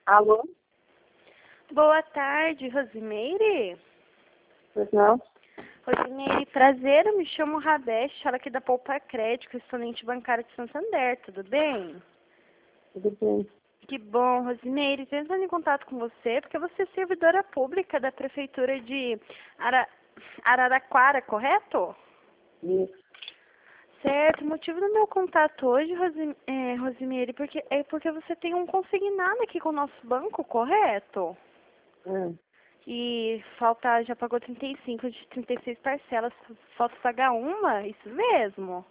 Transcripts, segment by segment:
Alô? Boa tarde, Rosimeire. Pois não? Rosimeire, prazer, eu me chamo Radeste, falo aqui da Poupa Crédito, correspondente bancária de Santander, tudo bem? Tudo bem. Que bom, Rosimeire, estou entrando em contato com você porque você é servidora pública da Prefeitura de Araraquara, correto? Isso. Certo, o motivo do meu contato hoje, Rosimeire, é porque você tem um consignado aqui com o nosso banco, correto? E já pagou 35 de 36 parcelas, falta pagar uma, isso mesmo?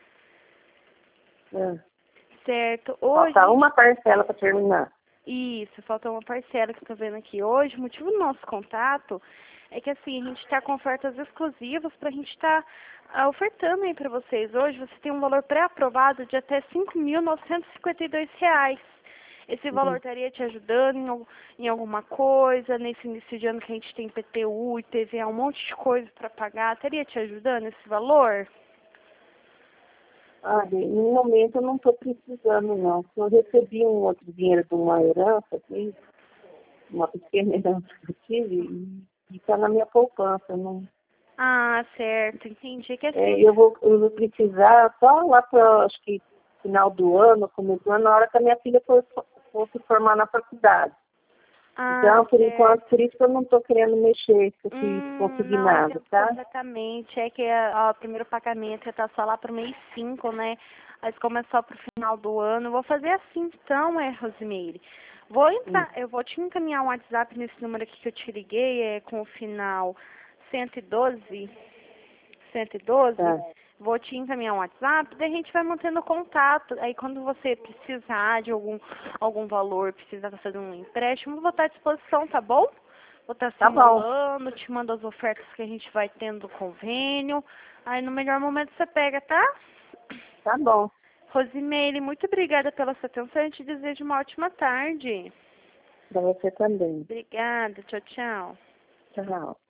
Certo, hoje... Falta uma parcela para terminar. Isso, falta uma parcela que eu estou vendo aqui hoje. O motivo do nosso contato é que assim, a gente está com ofertas exclusivas para a gente estar ofertando aí para vocês. Hoje você tem um valor pré-aprovado de até R$ 5.952. Esse valor estaria te ajudando em alguma coisa, nesse início de ano que a gente tem PTU, IPVA, um monte de coisa para pagar, estaria te ajudando esse valor? No momento eu não estou precisando, não. Eu recebi um outro dinheiro de uma herança aqui, uma pequena herança que eu tive, e está na minha poupança. Não... Ah, certo, entendi que assim... eu vou precisar só lá para, acho que, final do ano, começo do ano, na hora que a minha filha for se formar na faculdade. Então, por enquanto, por isso que eu não estou querendo mexer com esse consignado, tá? Completamente. É que o primeiro pagamento está só lá para o mês 5, né? Mas como é só para o final do ano, eu vou fazer assim então, Rosimeire. Eu vou te encaminhar um WhatsApp nesse número aqui que eu te liguei, com o final 112. Tá. Vou te encaminhar um WhatsApp, daí a gente vai mantendo contato. Aí quando você precisar de algum valor, precisar fazer um empréstimo, vou estar à disposição, tá bom? Vou estar simulando, te mando as ofertas que a gente vai tendo do convênio. Aí no melhor momento você pega, tá? Tá bom. Rosimeire, muito obrigada pela sua atenção e te desejo uma ótima tarde. Para você também. Obrigada, tchau, tchau. Tchau.